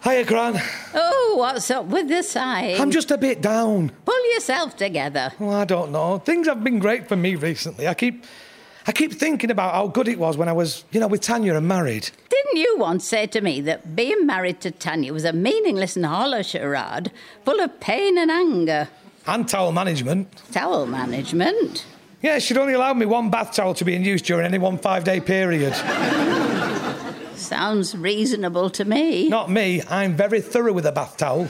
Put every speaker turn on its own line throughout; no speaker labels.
Hiya, Gran.
Oh, what's up with the sighing?
I'm just a bit down.
Pull yourself together.
Well, I don't know. Things have been great for me recently. I keep thinking about how good it was when I was, with Tanya and married.
Didn't you once say to me that being married to Tanya was a meaningless and hollow charade, full of pain and anger?
And towel management.
Towel management?
Yeah, she'd only allowed me one bath towel to be in use during any one 5-day period.
Sounds reasonable to me.
Not me. I'm very thorough with a bath towel.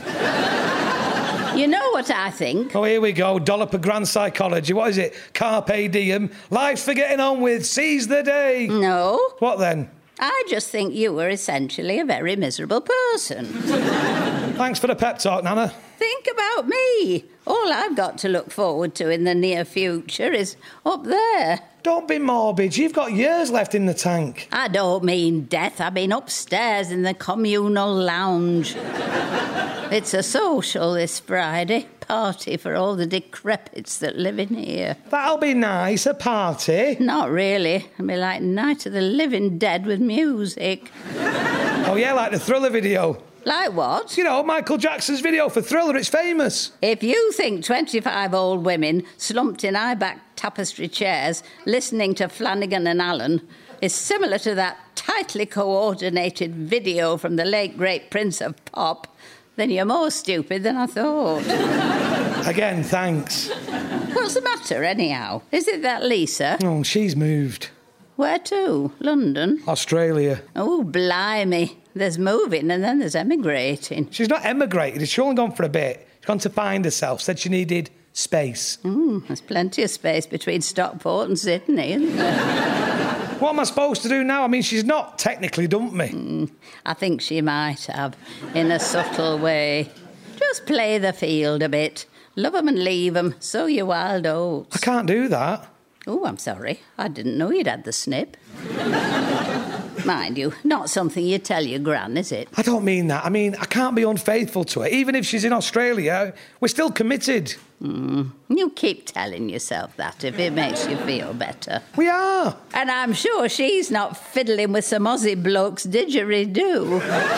You know what I think?
Oh, here we go. Dollop of grand psychology. What is it? Carpe diem. Life's for getting on with. Seize the day.
No.
What then?
I just think you were essentially a very miserable person.
Thanks for the pep talk, Nana.
Think about me. All I've got to look forward to in the near future is up there.
Don't be morbid. You've got years left in the tank.
I don't mean death. I mean upstairs in the communal lounge. It's a social this Friday. Party for all the decrepits that live in here.
That'll be nice, a party.
Not really. It'll be like Night of the Living Dead with music.
Oh, yeah, like the Thriller video.
Like what?
Michael Jackson's video for Thriller. It's famous.
If you think 25 old women slumped in high-back tapestry chairs listening to Flanagan and Allen is similar to that tightly coordinated video from the late great Prince of Pop, then you're more stupid than I thought.
Again, thanks.
What's the matter, anyhow? Is it that Lisa?
Oh, she's moved.
Where to? London?
Australia.
Oh, blimey. There's moving and then there's emigrating.
She's not emigrated. She's only gone for a bit. She's gone to find herself. Said she needed space.
There's plenty of space between Stockport and Sydney, isn't there?
What am I supposed to do now? I mean, she's not technically dumped me.
I think she might have, in a subtle way. Just play the field a bit. Love 'em and leave 'em. Sow your wild oats.
I can't do that.
Oh, I'm sorry. I didn't know you'd had the snip. Mind you, not something you tell your gran, is it?
I don't mean that. I mean, I can't be unfaithful to her. Even if she's in Australia, we're still committed.
You keep telling yourself that if it makes you feel better.
We are.
And I'm sure she's not fiddling with some Aussie bloke's didgeridoo.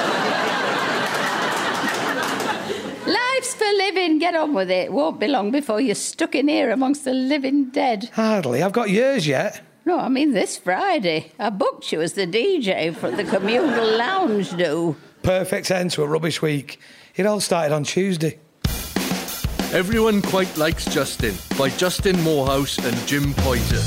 Life's for living. Get on with it. Won't be long before you're stuck in here amongst the living dead.
Hardly. I've got years yet.
No, I mean this Friday. I booked you as the DJ for the communal lounge do.
Perfect end to a rubbish week. It all started on Tuesday.
Everyone Quite Likes Justin by Justin Morehouse and Jim Poyser.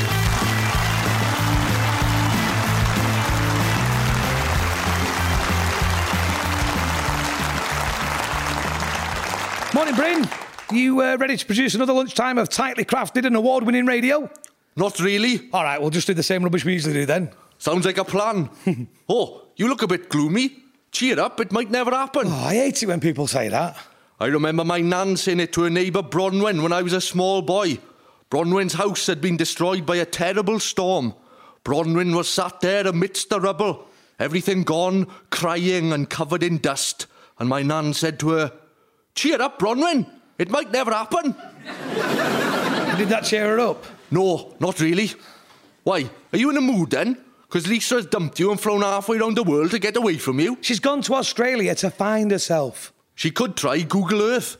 Morning, Bryn. You ready to produce another lunchtime of tightly crafted and award-winning radio?
Not really.
All right, we'll just do the same rubbish we usually do then.
Sounds like a plan. Oh, you look a bit gloomy. Cheer up, it might never happen.
Oh, I hate it when people say that.
I remember my nan saying it to her neighbour Bronwyn when I was a small boy. Bronwyn's house had been destroyed by a terrible storm. Bronwyn was sat there amidst the rubble, everything gone, crying and covered in dust. And my nan said to her, "Cheer up, Bronwyn, it might never happen."
Did that cheer her up?
No, not really. Why, are you in a mood then? Because Lisa has dumped you and flown halfway around the world to get away from you?
She's gone to Australia to find herself.
She could try Google Earth.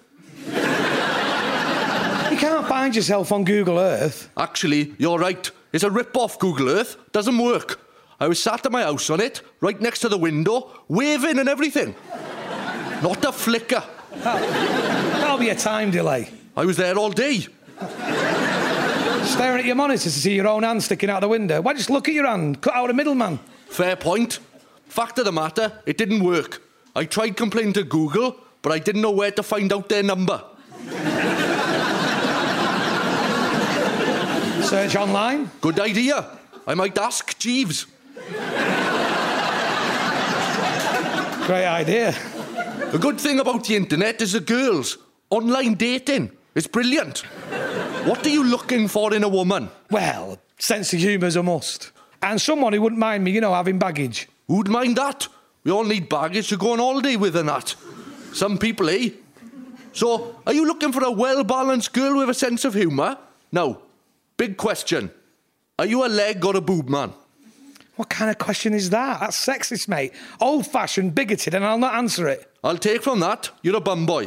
You can't find yourself on Google Earth.
Actually, you're right. It's a rip-off Google Earth. Doesn't work. I was sat at my house on it, right next to the window, waving and everything. Not a flicker.
That'll be a time delay.
I was there all day.
Staring at your monitor to see your own hand sticking out the window. Why just look at your hand? Cut out a middleman.
Fair point. Fact of the matter, it didn't work. I tried complaining to Google, but I didn't know where to find out their number.
Search online?
Good idea. I might ask Jeeves.
Great idea.
The good thing about the internet is the girls. Online dating. It's brilliant. What are you looking for in a woman?
Well, sense of humour's a must. And someone who wouldn't mind me, having baggage.
Who'd mind that? We all need baggage to go on holiday with and that. Some people, eh? So, are you looking for a well-balanced girl with a sense of humour? Now, big question. Are you a leg or a boob man?
What kind of question is that? That's sexist, mate. Old-fashioned, bigoted, and I'll not answer it.
I'll take from that, you're a bum boy.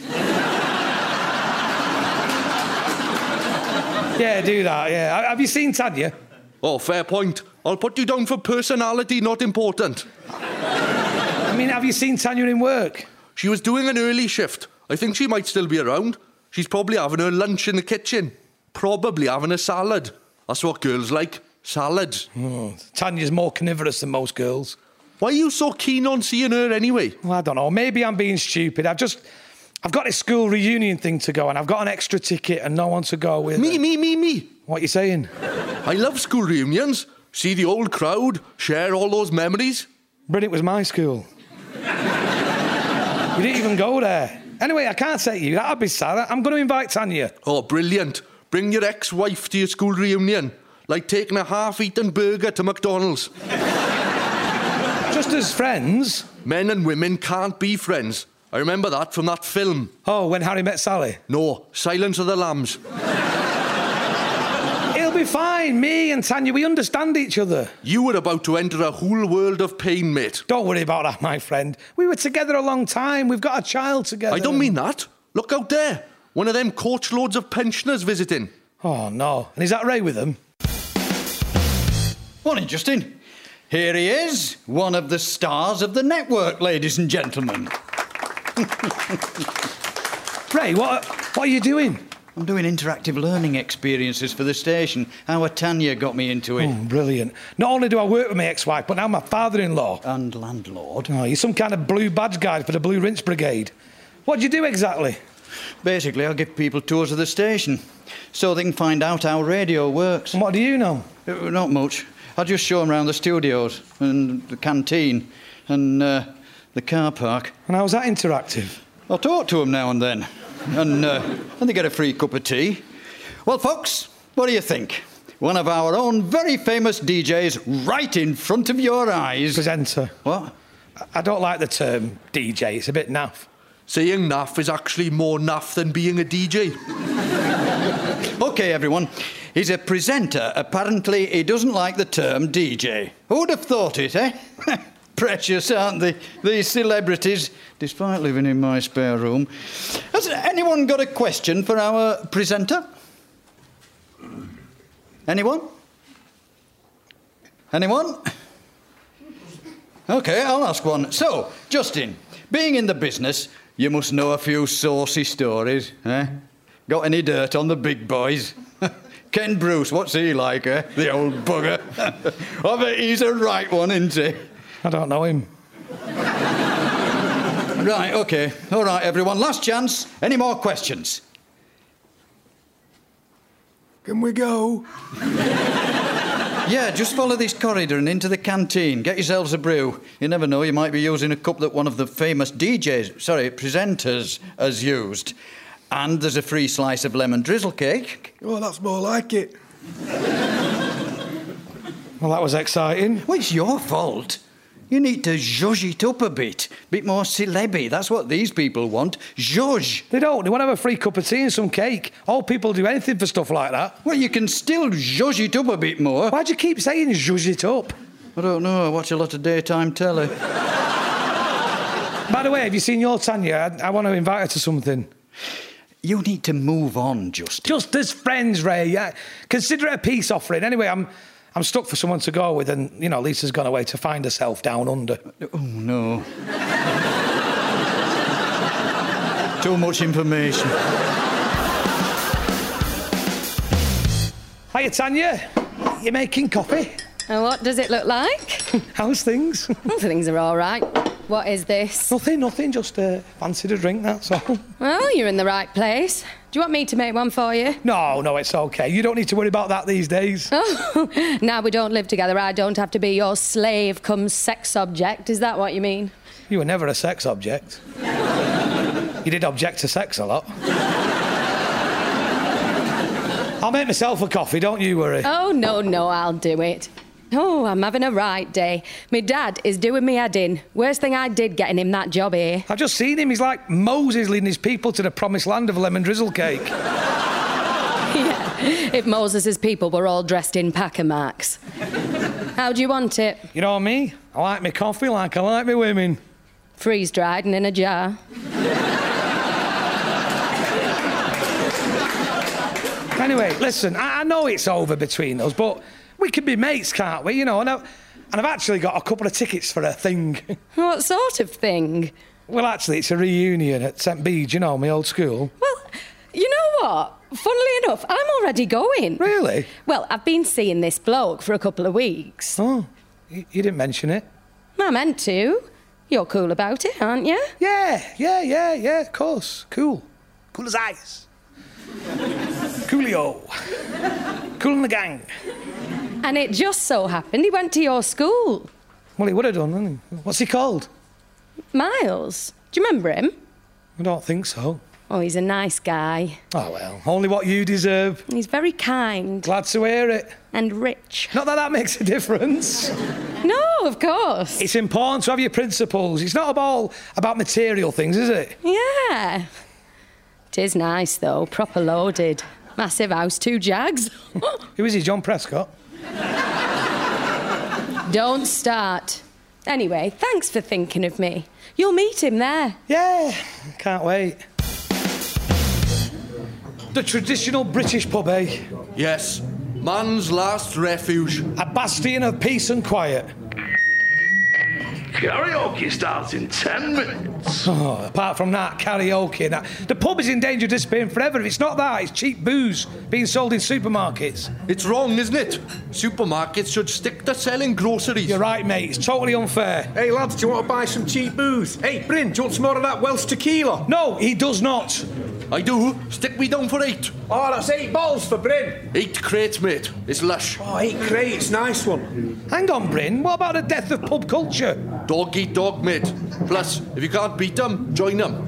Yeah, do that, yeah. Have you seen Tanya?
Oh, fair point. I'll put you down for personality, not important.
I mean, have you seen Tanya in work?
She was doing an early shift. I think she might still be around. She's probably having her lunch in the kitchen. Probably having a salad. That's what girls like. Salads.
Oh, Tanya's more carnivorous than most girls.
Why are you so keen on seeing her anyway?
Well, I don't know. Maybe I'm being stupid. I've got this school reunion thing to go and I've got an extra ticket and no one to go with.
Me.
What are you saying?
I love school reunions. See the old crowd, share all those memories.
Brilliant was my school. You didn't even go there. Anyway, I can't take you. That'd be sad. I'm going to invite Tanya.
Oh, brilliant. Bring your ex-wife to your school reunion. Like taking a half-eaten burger to McDonald's.
Just as friends?
Men and women can't be friends. I remember that from that film.
Oh, When Harry Met Sally?
No, Silence of the Lambs.
It'll be fine. Me and Tanya, we understand each other.
You were about to enter a whole world of pain, mate.
Don't worry about that, my friend. We were together a long time. We've got a child together.
I don't mean that. Look out there. One of them coach loads of pensioners visiting.
Oh, no. And is that Ray with them?
Morning, Justin. Here he is, one of the stars of the network, ladies and gentlemen.
Ray, what are you doing?
I'm doing interactive learning experiences for the station. Our Tanya got me into it.
Oh, brilliant. Not only do I work with my ex-wife, but now my father-in-law.
And landlord.
Oh, you're some kind of blue badge guy for the Blue Rinse Brigade. What do you do exactly?
Basically, I give people tours of the station so they can find out how radio works.
And what do you know?
Not much. I just show them around the studios and the canteen and the car park.
And how's that interactive?
I talk to them now and then. And they get a free cup of tea. Well, folks, what do you think? One of our own very famous DJs right in front of your eyes.
Presenter.
What?
I don't like the term DJ. It's a bit naff.
Saying naff is actually more naff than being a DJ.
OK, everyone. He's a presenter. Apparently, he doesn't like the term DJ. Who'd have thought it, eh? Precious, aren't they? These celebrities, despite living in my spare room. Has anyone got a question for our presenter? Anyone? Anyone? OK, I'll ask one. So, Justin, being in the business, you must know a few saucy stories, eh? Got any dirt on the big boys? Ken Bruce, what's he like, eh? The old bugger. I bet he's a right one, isn't he?
I don't know him.
Right, OK. All right, everyone. Last chance. Any more questions?
Can we go?
Yeah, just follow this corridor and into the canteen. Get yourselves a brew. You never know, you might be using a cup that one of the famous presenters has used. And there's a free slice of lemon drizzle cake.
Oh, that's more like it.
Well, that was exciting.
Well, it's your fault. You need to zhuzh it up a bit more celeb-y. That's what these people want. Zhuzh.
They don't. They want to have a free cup of tea and some cake. Old people do anything for stuff like that.
Well, you can still zhuzh it up a bit more.
Why do you keep saying zhuzh it up?
I don't know. I watch a lot of daytime telly.
By the way, have you seen your Tanya? I want to invite her to something.
You need to move on, Justin.
Just as friends, Ray. Yeah. Consider it a peace offering. Anyway, I'm stuck for someone to go with, and, you know, Lisa's gone away to find herself down under.
Oh, no. Too much information.
Hiya, Tanya. You making coffee?
And what does it look like?
How's things?
Well, things are all right. What is this?
Nothing. Just fancied a drink, that's all.
Well, you're in the right place. Do you want me to make one for you?
No, it's okay. You don't need to worry about that these days.
Oh, now we don't live together, I don't have to be your slave come sex object. Is that what you mean?
You were never a sex object. You did object to sex a lot. I'll make myself a coffee, don't you worry.
Oh, no, I'll do it. Oh, I'm having a right day. My dad is doing me head in. Worst thing I did getting him that job here.
I've just seen him. He's like Moses leading his people to the promised land of lemon drizzle cake.
Yeah, if Moses' people were all dressed in packer marks. How do you want it?
You know me? I like my coffee like I like my women.
Freeze-dried and in a jar.
Anyway, listen, I know it's over between us, but we can be mates, can't we? You know, and I've actually got a couple of tickets for a thing.
What sort of thing?
Well, actually, it's a reunion at St. Bede's, you know, my old school.
Well, you know what? Funnily enough, I'm already going.
Really?
Well, I've been seeing this bloke for a couple of weeks.
Oh, you didn't mention it.
I meant to. You're cool about it, aren't you?
Yeah, of course. Cool. Cool as ice. Coolio. Cool in the gang.
And it just so happened he went to your school.
Well, he would have done, wouldn't he? What's he called?
Miles. Do you remember him?
I don't think so.
Oh, he's a nice guy.
Oh, well, only what you deserve.
He's very kind.
Glad to hear it.
And rich.
Not that makes a difference.
No, of course.
It's important to have your principles. It's not all about material things, is it?
Yeah. It is nice, though. Proper loaded. Massive house, 2 Jags.
Who is he, John Prescott?
Don't start. Anyway, thanks for thinking of me. You'll meet him there.
Yeah, can't wait. The traditional British pub, eh?
Yes, man's last refuge.
A bastion of peace and quiet.
Karaoke starts in 10 minutes.
Oh, apart from that, karaoke and that. The pub is in danger of disappearing forever. If it's not that, it's cheap booze being sold in supermarkets.
It's wrong, isn't it? Supermarkets should stick to selling groceries.
You're right, mate. It's totally unfair.
Hey, lads, do you want to buy some cheap booze? Hey, Bryn, do you want some more of that Welsh tequila?
No, he does not.
I do. Stick me down for 8.
Oh, that's 8 balls for Bryn.
8 crates, mate. It's lush.
Oh, 8 crates, nice one.
Hang on, Bryn. What about the death of pub culture?
Dog eat dog, mate. Plus, if you can't beat them, join them.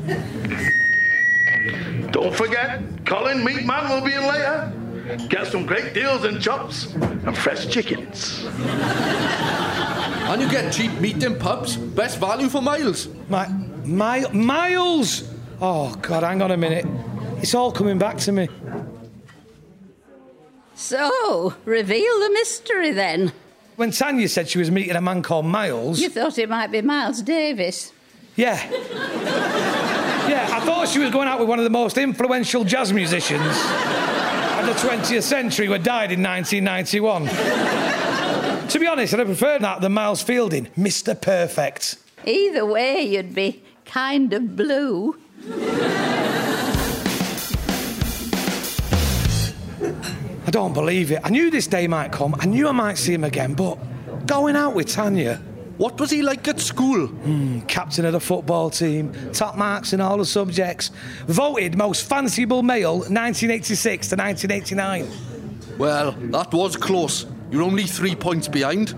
Don't forget, Colin Meatman will be in later. Get some great deals in chops and fresh chickens.
And you get cheap meat in pubs. Best value for miles.
Miles? Oh, God, hang on a minute. It's all coming back to me.
So, reveal the mystery then.
When Tanya said she was meeting a man called Miles...
You thought it might be Miles Davis.
Yeah. Yeah, I thought she was going out with one of the most influential jazz musicians of the 20th century who died in 1991. To be honest, I'd have preferred that than Miles Fielding, Mr. Perfect.
Either way, you'd be kind of blue.
I don't believe it. I knew this day might come. I knew I might see him again, but going out with Tanya...
What was he like at school?
Captain of the football team, top marks in all the subjects. Voted most fanciable male 1986 to 1989.
Well, that was close. You're only 3 points behind.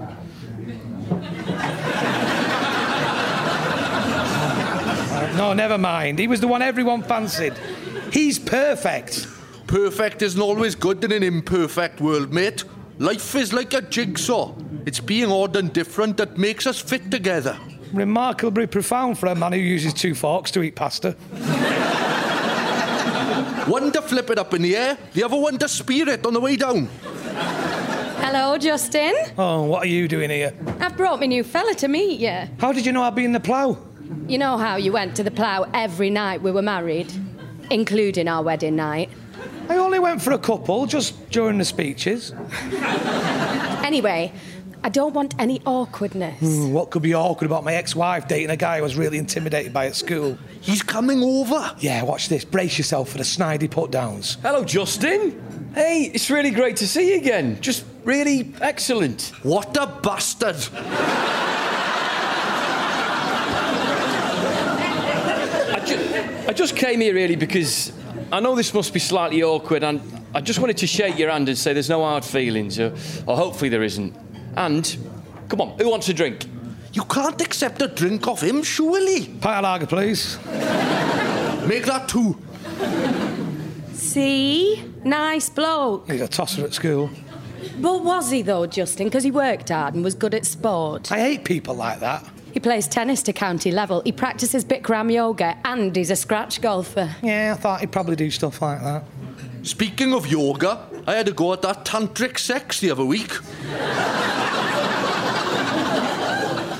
No, never mind. He was the one everyone fancied. He's perfect.
Perfect isn't always good in an imperfect world, mate. Life is like a jigsaw. It's being odd and different that makes us fit together.
Remarkably profound for a man who uses 2 forks to eat pasta.
One to flip it up in the air, the other one to spear it on the way down.
Hello, Justin.
Oh, what are you doing here?
I've brought my new fella to meet you.
How did you know I'd be in the plough?
You know how you went to the plough every night we were married? Including our wedding night.
I only went for a couple, just during the speeches.
Anyway, I don't want any awkwardness.
What could be awkward about my ex-wife dating a guy I was really intimidated by at school?
He's coming over.
Yeah, watch this. Brace yourself for the snidey put-downs.
Hello, Justin. Hey, it's really great to see you again. Just really excellent.
What a bastard.
I just came here really because I know this must be slightly awkward and I just wanted to shake your hand and say there's no hard feelings, or hopefully there isn't. And, come on, who wants a drink?
You can't accept a drink off him, surely.
Pint of lager, please.
Make that 2.
See? Nice bloke.
He's a tosser at school.
But was he, though, Justin? Because he worked hard and was good at sport.
I hate people like that.
He plays tennis to county level, he practices Bikram yoga, and he's a scratch golfer.
Yeah, I thought he'd probably do stuff like that.
Speaking of yoga, I had a go at that tantric sex the other week.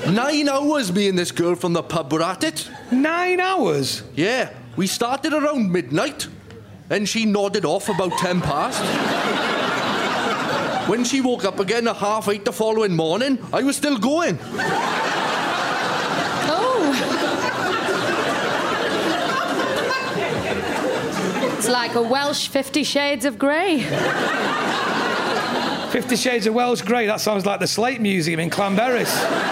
9 hours me and this girl from the pub were at it.
9 hours?
Yeah, we started around midnight, and she nodded off about 10 past. When she woke up again at 8:30 the following morning, I was still going.
It's like a Welsh 50 Shades of Grey.
50 Shades of Welsh Grey, that sounds like the Slate Museum in Clanberis.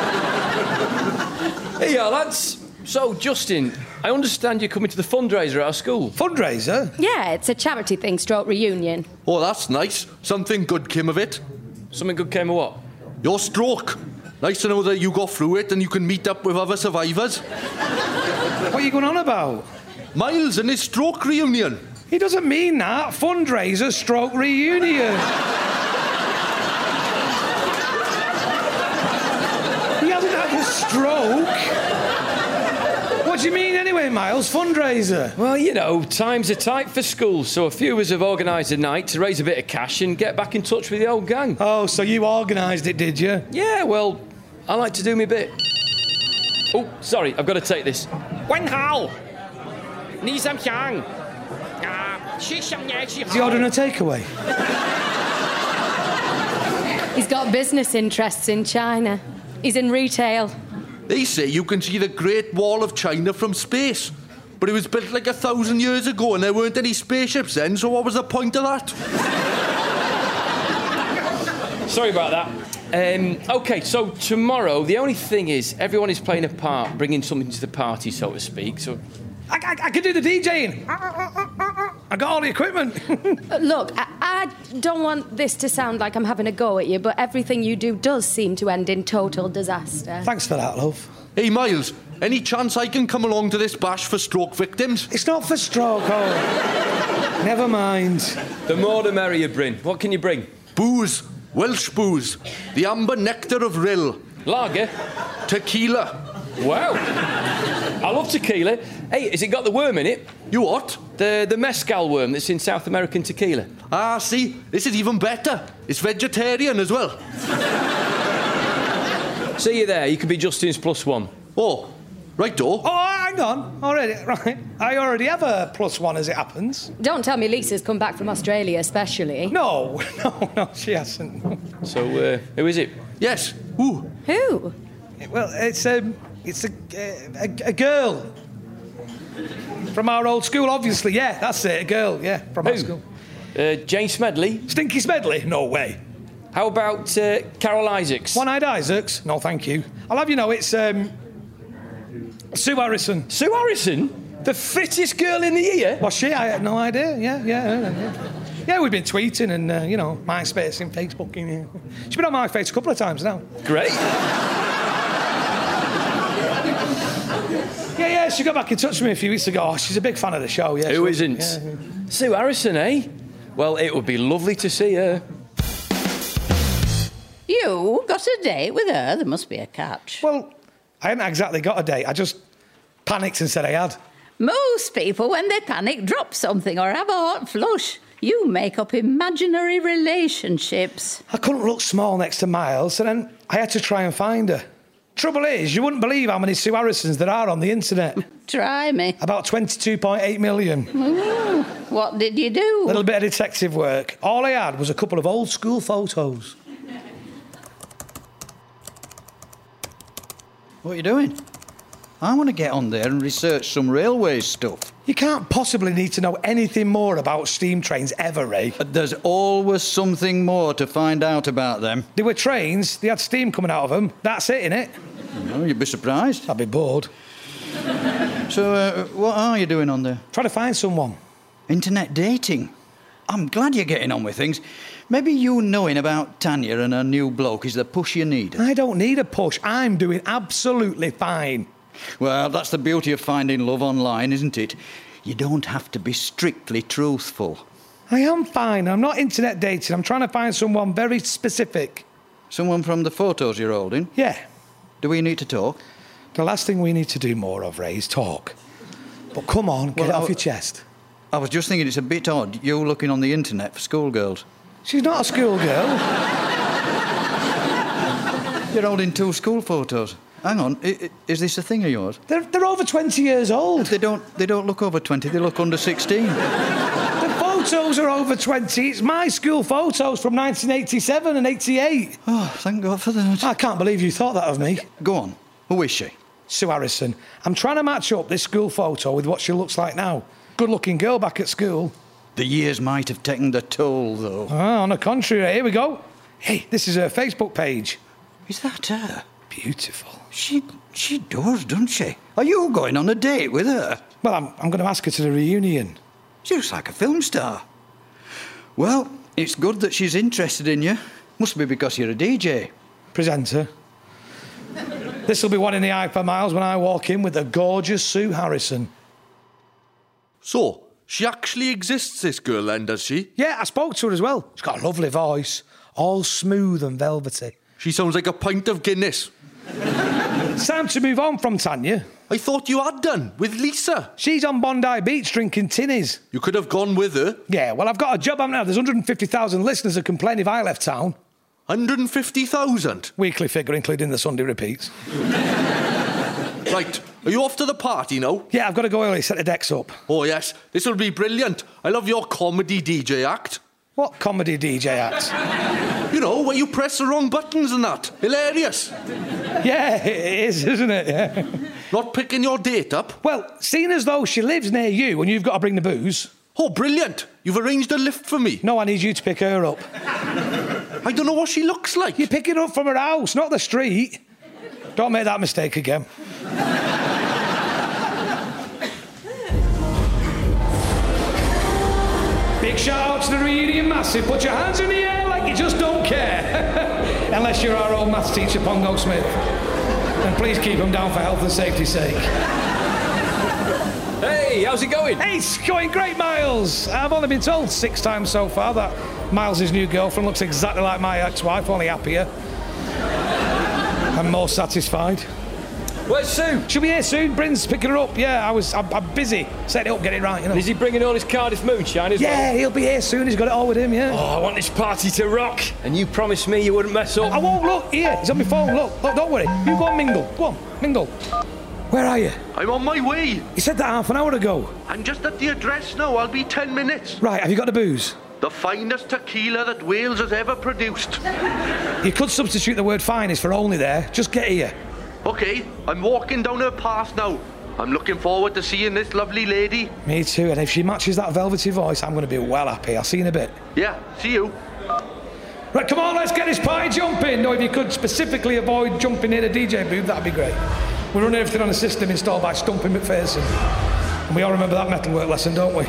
Hey, lads. So, Justin, I understand you're coming to the fundraiser at our school.
Fundraiser?
Yeah, it's a charity thing, stroke reunion.
Oh, that's nice. Something good came of it.
Something good came of what?
Your stroke. Nice to know that you got through it and you can meet up with other survivors.
What are you going on about?
Miles and his stroke reunion.
He doesn't mean that. Fundraiser stroke reunion. He hasn't had a stroke. What do you mean anyway, Miles? Fundraiser?
Well, you know, times are tight for school, so a few of us have organised a night to raise a bit of cash and get back in touch with the old gang.
Oh, so you organised it, did you?
Yeah, well, I like to do my bit. Oh, sorry, I've got to take this.
Wen Hao! Ni Sam Xiang!
Is he ordering a takeaway?
He's got business interests in China. He's in retail.
They say you can see the Great Wall of China from space. But it was built like 1,000 years ago and there weren't any spaceships then, so what was the point of that?
Sorry about that. OK, so tomorrow, the only thing is, everyone is playing a part, bringing something to the party, so to speak, so...
I can do the DJing. I got all the equipment.
Look, I don't want this to sound like I'm having a go at you, but everything you do does seem to end in total disaster.
Thanks for that, love.
Hey, Miles, any chance I can come along to this bash for stroke victims?
It's not for stroke, oh. Never mind.
The more the merrier, Bryn. What can you bring?
Booze. Welsh booze. The amber nectar of Rill.
Lager?
Tequila.
Wow. I love tequila. Hey, has it got the worm in it?
You what?
The mezcal worm that's in South American tequila.
Ah, see, this is even better. It's vegetarian as well.
See you there. You can be Justin's +1.
Oh, right-o.
Oh, hang on. Already, right. I already have a +1 as it happens.
Don't tell me Lisa's come back from Australia, especially.
No, she hasn't.
So, who is it?
Yes, who?
Who?
Well, it's a girl. From our old school, obviously. Yeah, that's it, a girl, yeah, from our school.
Jane Smedley?
Stinky Smedley? No way.
How about Carol Isaacs?
One-Eyed Isaacs? No, thank you. I'll have you know, it's Sue Harrison.
Sue Harrison? The fittest girl in the year?
Was she? I had no idea. Yeah, we've been tweeting and, MySpace and Facebooking. Yeah. She's been on my face a couple of times now.
Great.
Yeah, she got back in touch with me a few weeks ago. Oh, she's a big fan of the show, yeah.
Who isn't? Yeah. Sue Harrison, eh? Well, it would be lovely to see her.
You got a date with her? There must be a catch.
Well, I hadn't exactly got a date. I just panicked and said I had.
Most people, when they panic, drop something or have a hot flush. You make up imaginary relationships.
I couldn't look small next to Miles, so then I had to try and find her. Trouble is, you wouldn't believe how many Sue Harrisons there are on the internet.
Try me.
About 22.8 million.
Ooh, what did you do?
A little bit of detective work. All I had was a couple of old school photos.
What are you doing? I want to get on there and research some railway stuff.
You can't possibly need to know anything more about steam trains ever, Ray.
There's always something more to find out about them.
They were trains, they had steam coming out of them. That's it, innit?
Oh, you'd be surprised.
I'd be bored.
So, what are you doing on there?
Trying to find someone.
Internet dating? I'm glad you're getting on with things. Maybe you knowing about Tanya and her new bloke is the push you need.
I don't need a push. I'm doing absolutely fine.
Well, that's the beauty of finding love online, isn't it? You don't have to be strictly truthful.
I am fine. I'm not internet dating. I'm trying to find someone very specific.
Someone from the photos you're holding?
Yeah.
Do we need to talk?
The last thing we need to do more of, Ray, is talk. But come on, get it off your chest.
I was just thinking it's a bit odd, you looking on the internet for schoolgirls.
She's not a schoolgirl.
You're holding 2 school photos. Hang on, is this a thing of yours?
They're over 20 years old.
They don't look over 20, they look under 16.
The photos are over 20. It's my school photos from 1987 and 88.
Oh, thank God for that.
I can't believe you thought that of me.
Go on, who is she?
Sue Harrison. I'm trying to match up this school photo with what she looks like now. Good-looking girl back at school.
The years might have taken their toll, though.
Ah, on the contrary, here we go. Hey, this is her Facebook page.
Is that her?
Beautiful.
She does, doesn't she? Are you going on a date with her?
Well, I'm going to ask her to the reunion.
She looks like a film star. Well, it's good that she's interested in you. Must be because you're a DJ.
Presenter. This will be one in the eye for miles when I walk in with the gorgeous Sue Harrison.
So, she actually exists, this girl, then, does she?
Yeah, I spoke to her as well. She's got a lovely voice, all smooth and velvety.
She sounds like a pint of Guinness.
It's time to move on from Tanya.
I thought you had done, with Lisa.
She's on Bondi Beach drinking tinnies.
You could have gone with her.
Yeah, well, I've got a job, haven't I? There's 150,000 listeners that complain if I left town.
150,000?
Weekly figure, including the Sunday repeats.
Right, are you off to the party now?
Yeah, I've got to go early, set the decks up.
Oh, yes, this will be brilliant. I love your comedy DJ act.
What comedy DJ act?
You know, where you press the wrong buttons and that. Hilarious.
Yeah, it is, isn't it? Yeah.
Not picking your date up?
Well, seeing as though she lives near you and you've got to bring the booze...
Oh, brilliant. You've arranged a lift for me.
No, I need you to pick her up.
I don't know what she looks like.
You pick it up from her house, not the street. Don't make that mistake again. Big shout out to the reunion massive. Put your hands in the air like you just don't care. Unless you're our old maths teacher, Pongo Smith. And please keep them down for health and safety's sake.
Hey, how's it going?
Hey, it's going great, Miles. I've only been told 6 times so far that Miles' new girlfriend looks exactly like my ex-wife, only happier. I'm more satisfied.
Where's Sue?
She'll be here soon. Bryn's picking her up. Yeah, I'm busy. Set it up, get it right, you know.
And is he bringing all his Cardiff moonshine as well?
Yeah, he'll be here soon. He's got it all with him, yeah.
Oh, I want this party to rock. And you promised me you wouldn't mess up.
I won't. Look, here. He's on my phone. Look, don't worry. You go and mingle. Go on, mingle. Where are you?
I'm on my way.
You said that half an hour ago.
I'm just at the address now. I'll be 10 minutes.
Right, have you got the booze?
The finest tequila that Wales has ever produced.
You could substitute the word finest for only there. Just get here.
OK, I'm walking down her path now. I'm looking forward to seeing this lovely lady.
Me too, and if she matches that velvety voice, I'm going to be well happy. I'll see you in a bit.
Yeah, see you.
Right, come on, let's get this party jumping. No, if you could specifically avoid jumping near the DJ booth, that'd be great. We run everything on a system installed by Stumpy McPherson. And we all remember that metalwork lesson, don't we?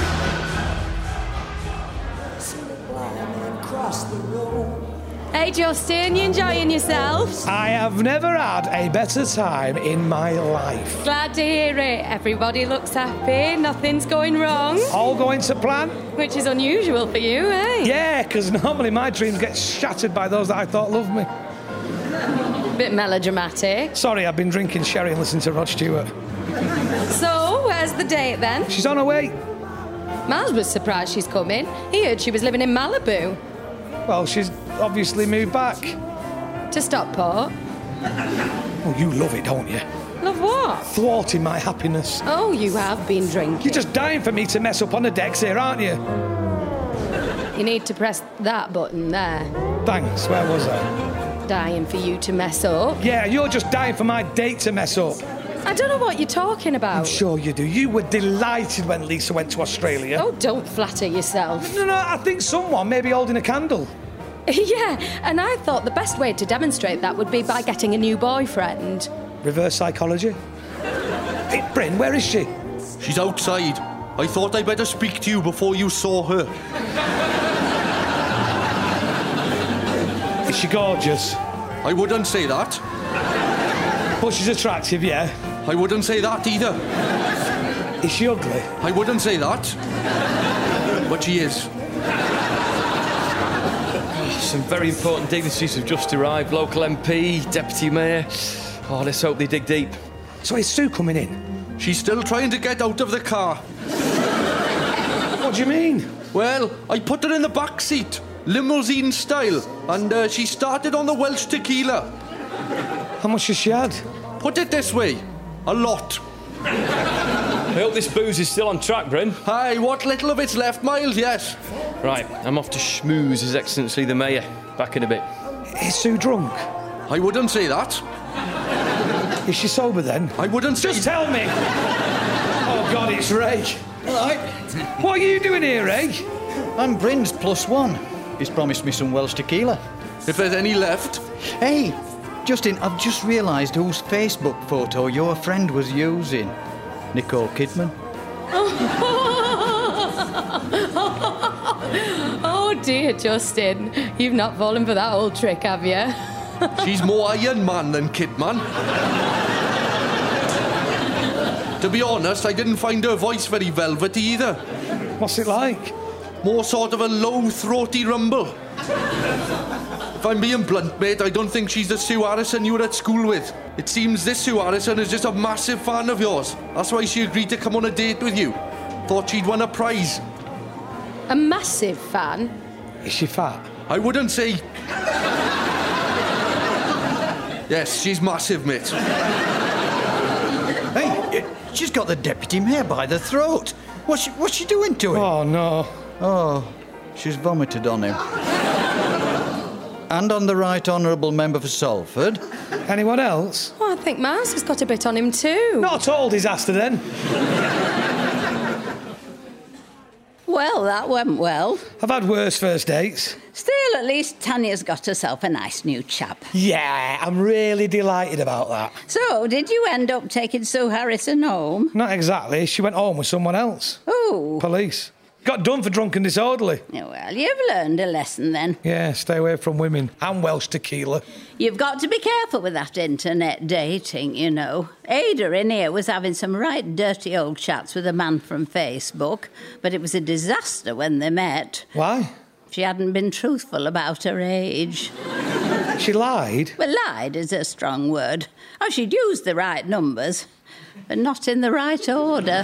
Hey, Justin, you enjoying yourself?
I have never had a better time in my life.
Glad to hear it. Everybody looks happy. Nothing's going wrong.
All going to plan?
Which is unusual for you, eh?
Yeah, because normally my dreams get shattered by those that I thought loved me.
Bit melodramatic.
Sorry, I've been drinking sherry and listening to Rod Stewart.
So, where's the date then?
She's on her way.
Miles was surprised she's coming. He heard she was living in Malibu.
Well, she's obviously moved back.
To Stockport?
Oh, you love it, don't you?
Love what?
Thwarting my happiness.
Oh, you have been drinking.
You're just dying for me to mess up on the decks here, aren't you?
You need to press that button there.
Thanks, where was I?
Dying for you to mess up.
Yeah, you're just dying for my date to mess up.
I don't know what you're talking about.
I'm sure you do. You were delighted when Lisa went to Australia.
Oh, don't flatter yourself.
No, I think someone may be holding a candle.
Yeah, and I thought the best way to demonstrate that would be by getting a new boyfriend.
Reverse psychology. Hey, Bryn, where is she?
She's outside. I thought I'd better speak to you before you saw her.
Is she gorgeous?
I wouldn't say that.
But she's attractive, yeah?
I wouldn't say that either.
Is she ugly?
I wouldn't say that. But she is.
Some very important dignitaries have just arrived. Local MP, Deputy Mayor. Oh, let's hope they dig deep.
So is Sue coming in?
She's still trying to get out of the car.
What do you mean?
Well, I put her in the back seat, limousine style, and she started on the Welsh tequila.
How much has she had?
Put it this way, a lot.
I hope this booze is still on track, Bryn.
Aye, what little of it's left, Miles, yes.
Right, I'm off to schmooze His Excellency the Mayor. Back in a bit.
Is Sue drunk?
I wouldn't say that.
Is she sober then?
I wouldn't say...
Just tell me! Oh, God, it's Ray.
Right.
What are you doing here, Ray?
I'm Bryn's +1. He's promised me some Welsh tequila.
If there's any left.
Hey, Justin, I've just realised whose Facebook photo your friend was using. Nicole Kidman.
Oh dear, Justin. You've not fallen for that old trick, have you?
She's more Iron Man than Kidman. To be honest, I didn't find her voice very velvety either.
What's it like?
More sort of a low, throaty rumble. If I'm being blunt, mate, I don't think she's the Sue Harrison you were at school with. It seems this Sue Harrison is just a massive fan of yours. That's why she agreed to come on a date with you. Thought she'd won a prize.
A massive fan?
Is she fat?
I wouldn't say... Yes, she's massive, mate.
Hey, she's got the deputy mayor by the throat. What's she doing to him?
Oh, no.
Oh, she's vomited on him. And on the Right Honourable Member for Salford.
Anyone else?
Oh, I think Mars has got a bit on him too.
Not at all disaster then.
Well, that went well.
I've had worse first dates.
Still, at least Tanya's got herself a nice new chap.
Yeah, I'm really delighted about that.
So, did you end up taking Sue Harrison home?
Not exactly. She went home with someone else.
Who?
Police. Got done for drunk and disorderly.
Oh, well, you've learned a lesson then.
Yeah, stay away from women and Welsh tequila.
You've got to be careful with that internet dating, you know. Ada in here was having some right dirty old chats with a man from Facebook, but it was a disaster when they met.
Why?
She hadn't been truthful about her age.
She lied?
Well, lied is a strong word. Oh, she'd used the right numbers, but not in the right order.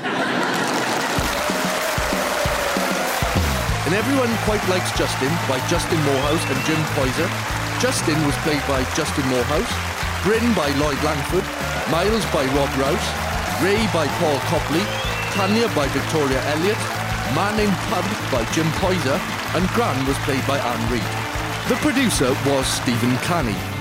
And Everyone Quite Likes Justin by Justin Moorhouse and Jim Poyser. Justin was played by Justin Moorhouse. Bryn by Lloyd Langford. Miles by Rob Rouse. Ray by Paul Copley. Tanya by Victoria Elliott. Man in Pub by Jim Poyser. And Gran was played by Anne Reid. The producer was Stephen Canny.